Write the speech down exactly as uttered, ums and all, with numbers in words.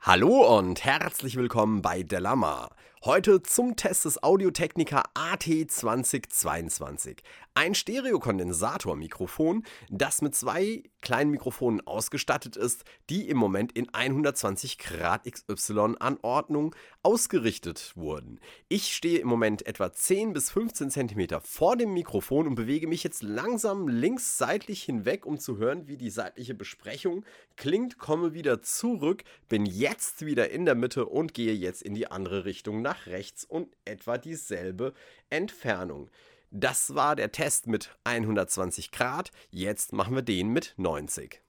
Hallo und herzlich willkommen bei Dilemma. Heute zum Test des Audio-Technica A T zwanzig zweiundzwanzig. Ein Stereokondensatormikrofon, das mit zwei kleinen Mikrofonen ausgestattet ist, die im Moment in hundertzwanzig Grad X Y Anordnung ausgerichtet wurden. Ich stehe im Moment etwa zehn bis fünfzehn Zentimeter vor dem Mikrofon und bewege mich jetzt langsam links seitlich hinweg, um zu hören, wie die seitliche Besprechung klingt, komme wieder zurück, bin jetzt wieder in der Mitte und gehe jetzt in die andere Richtung nach rechts und etwa dieselbe Entfernung. Das war der Test mit hundertzwanzig Grad, jetzt machen wir den mit neunzig.